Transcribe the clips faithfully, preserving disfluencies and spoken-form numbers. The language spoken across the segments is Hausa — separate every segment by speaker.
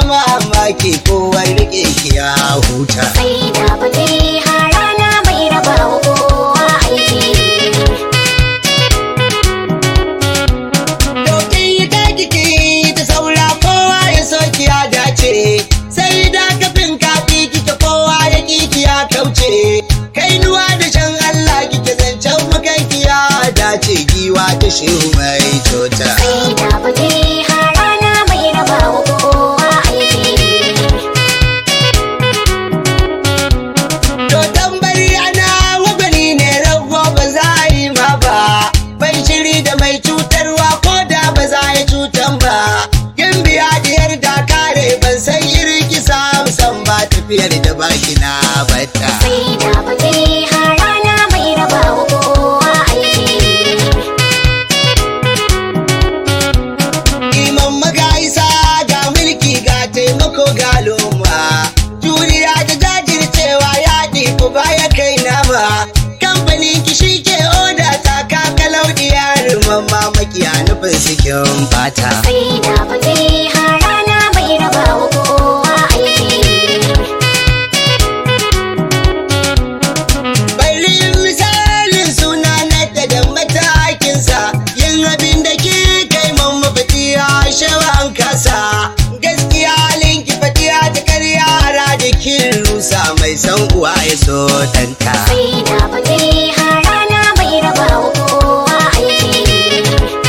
Speaker 1: mamaki kowa rike ki ya huta.
Speaker 2: Sai da fate har rana mai raba wa kowa aiki.
Speaker 1: Dokin yi ta kiki ta saura kowa ya soki ya dace. Sai da kafin kafi kike kowa ya kiki ya kauce. Kai nuwa da shan Allah kike zancen makanki ya dace. Giwa ta shehu mai cota.
Speaker 2: Sai da fate har rana mai raba wa kowa aiki.
Speaker 1: To tambari ana wabani ne rago ba za a yi ma ba. Bai shiri da mai cutarwa ko da ba za ya cutan ba. Yin biya diyar da kare ban san irin kisa musan ba tafiyar da baki na bata.
Speaker 2: Sai da fate har rana mai raba wa kowa aiki.
Speaker 1: Iman magaisa ga mulki ga taimako ga loma. Juriya da jajircewa ya ɗiku baya kai nama. Kamfanin ki shi ke oda ta kakalau diyar mamma makiya nufin sikin fata.
Speaker 2: Sai da fate har rana mai raba wa kowa aiki.
Speaker 1: Bari misalin suna na ta da matakinsa. Yin abin da ki kai mamma fatiya shawan kasa. Gaskiya linki fatiya ta karya da kin rusa mai san uwa ya so danta.
Speaker 2: Sai da fate har rana mai raba wa kowa aiki.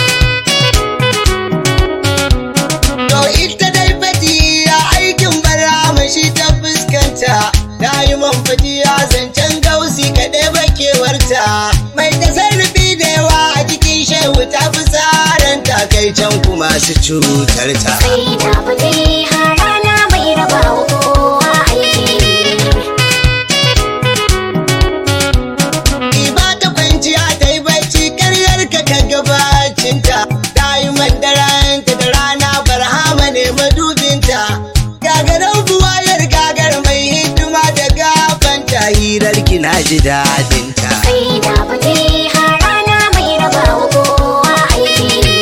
Speaker 1: To ita dai fatiya aikin bara mashi ta fuskanta. Ta yi man fatiya zancen gausi kaɗai bakewarta. Mai tasarrufi da yawa a cikin shehu ta fi tsaranta kai can kuma su cutarta.
Speaker 2: Sai da fate har rana mai raba wa kowa aiki.
Speaker 1: Iba ta kwanciya ta yi bacci karyar ka ka gabacinta. Ta yi mandaranta da rana barhama ne madubinta. Gagarar buwayar gagar mai hidima da gafanta hirar ki na ji dadinta.
Speaker 2: Sai da fate har rana mai raba wa kowa aiki.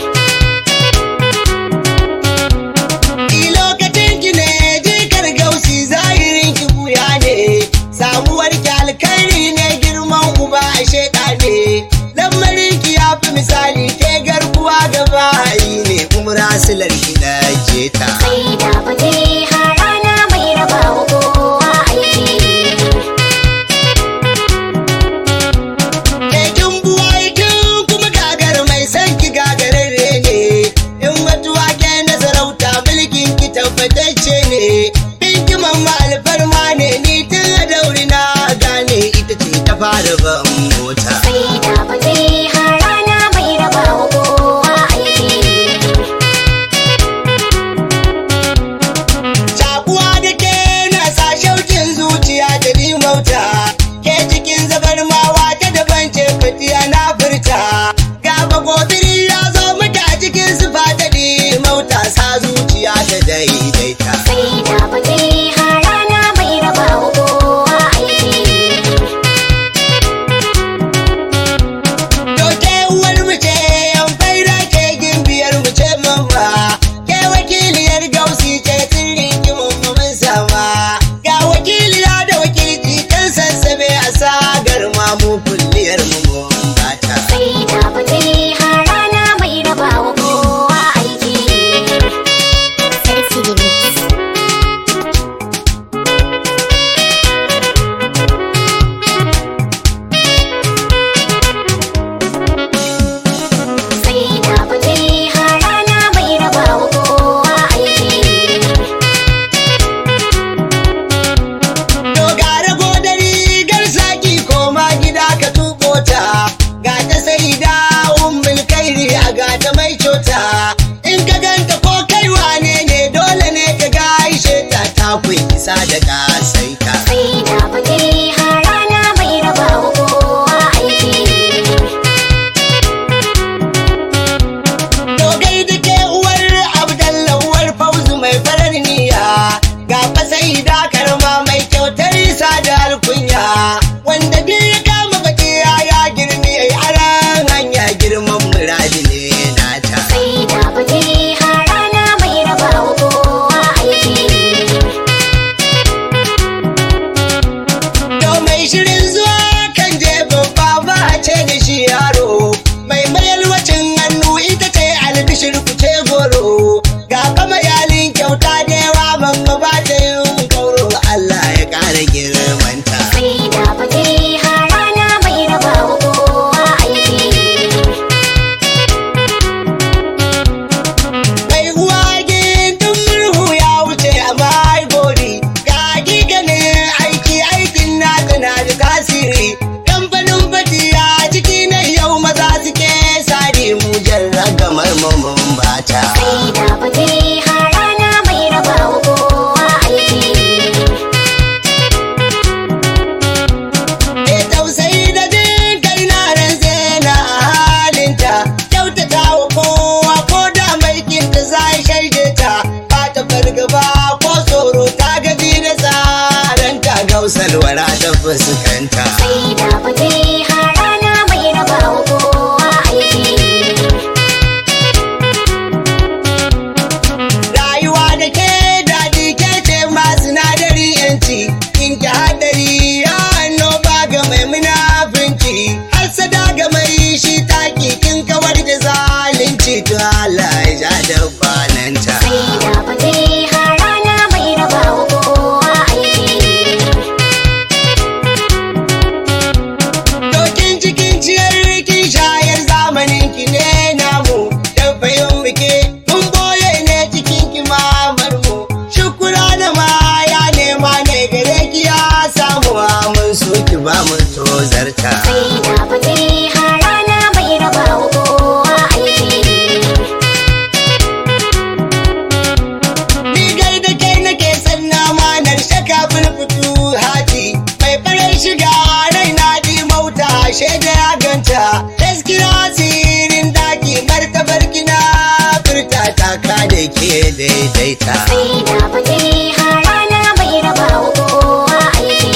Speaker 1: I lokacin ki ne jikar gausi zahirin ki buya ne. Samuwar ki alkhairi ne girman uba a sheda ne. Lamarin ki ya fi misali ke garkuwa gaba ne umra silar ki na jeta.
Speaker 2: Sai da fate har rana mai raba wa kowa aiki.
Speaker 1: Kekin buwaikin kuma gagar mai san ki gagararre ne. In mutuwa ke na sarauta mulkin ki tabbatacce ne. In ki mamma alfarma ne ni tun a dauri na gane ita ce ta fara ban mota.
Speaker 2: Sai da fate har rana mai raba wa kowa aiki.
Speaker 1: Shakuwa da ke na sa shaukin zuciya da limauta. Ke cikin zabar mawa ta daban ce fitiya na furta. Gaba gobiri ya zo mata a cikin sufa ta limauta sa zuciya ta daidaita.
Speaker 2: Sai da fate har rana mai raba wa kowa aiki.
Speaker 1: Doke uwar mu ce yan faira ke gimbiyar mu ce mamma. Ke wakiliyar gausi ce sirrin ki mamma mun sama. Ga wakiliya da wakilci kan sassabe a sagar mamu kulliyar mu mun bata.
Speaker 2: Sai da fate har rana mai raba wa kowa aiki. Sarki Remix. Sai da fate har rana mai raba wa kowa aiki.
Speaker 1: Dogara godari gar saki koma gida ka tuko ta. Ga ta sai da ummul kairi a ga ta mai cota. In ka ganta ko kai wane ne dole ne ka gaishe ta ta kun isa da kasaita.
Speaker 2: Sai da fate har rana mai raba wa kowa aiki.
Speaker 1: Dogai da ke uwar Abdallah uwar Fauzu mai farar niyya. Ga fa sai da karma mai kyautar isa da alkunya. Wanda duk ya kama fatiya ya girmi yayi aran hanya girman muradi ne nata.
Speaker 2: Sai da fate har rana mai raba wa kowa aiki.
Speaker 1: fargaba ko tsoro ta gaji da tsaranta gausalwara ta fuskanta.
Speaker 2: sai da fatiha rana mai raba wa kowa aiki.
Speaker 1: Rayuwa da ke daɗi ke ce masu sinadari yanci, in ki hadari ya annoba ga mai munafinci, hasada ga mai shi taki kin kawar da zalunci to Allah ya ja da bananta.
Speaker 2: sai da fatiha rana mai raba wa kowa aiki.
Speaker 1: Dokin cikin ciyar kin shayar zamanin ki ne namu, dan fayin muke mun boye ne cikin ki mamar mu, shukura da ma ya nema ne gare ki ya samu mun so ki ba mu tozarta.
Speaker 2: sai da fatiha rana mai raba wa kowa aiki.
Speaker 1: Ni gai da kai nake sanna manar shaka bulfutu hati, mai farar shiga raina di mauta shaida ya ganta, gaskiya sirin daki martabar kina furta taka da ke daidaita.
Speaker 2: sai da fatiha rana mai raba wa kowa aiki.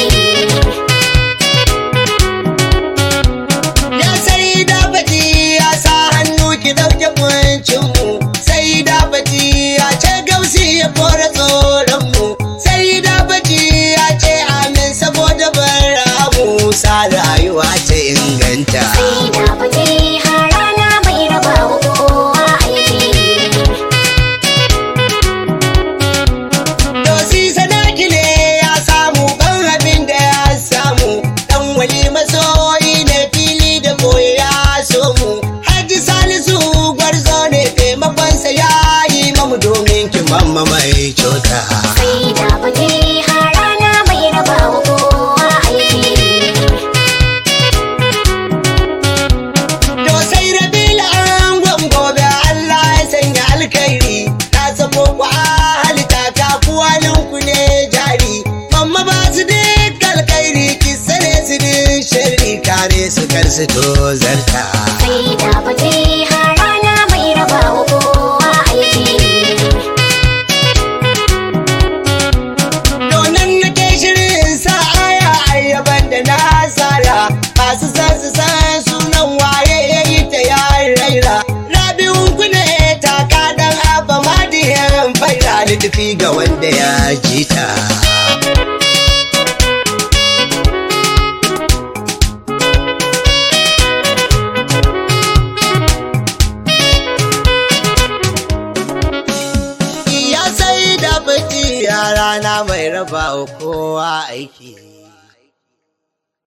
Speaker 1: Ya sai da bati ya sa hannu ki dauke kuncinmu, sai da bati ya ce gausi ya kora tsoronmu, sai da bati ya ce amin saboda bara musa rayuwa ta inganta.
Speaker 2: sai da fatiha rana mai raba wa kowa aiki.
Speaker 1: Dosi sadaki ne ya samu ban abin da ya samu, dan wali masoyi ne fili da boye ya so mu, Haji Salisu gwarzo ne taimakonsa ya yi mamu domin ki mamma mai cota.
Speaker 2: sai da fatiha rana mai raba wa kowa aiki.
Speaker 1: To sai rabila an gobe Allah ya sanya alkhairi, ta sabo ku halita ka kuwalin ku ne jari, mamma ba su duk alkhairi ki sane su duk sharri kare su kar su tozarta.
Speaker 2: sai da fatiha rana mai raba wa kowa aiki.
Speaker 1: Donan nake shirin sa aya ayyaban da na tsara, masu san su san sunan waye ya yi ta ya raira, rabi'un ku ne taka dan abba madiyan faira littafi ga wanda ya ji ta. Ya sai da bati ya rana mai raba wa kowa aiki.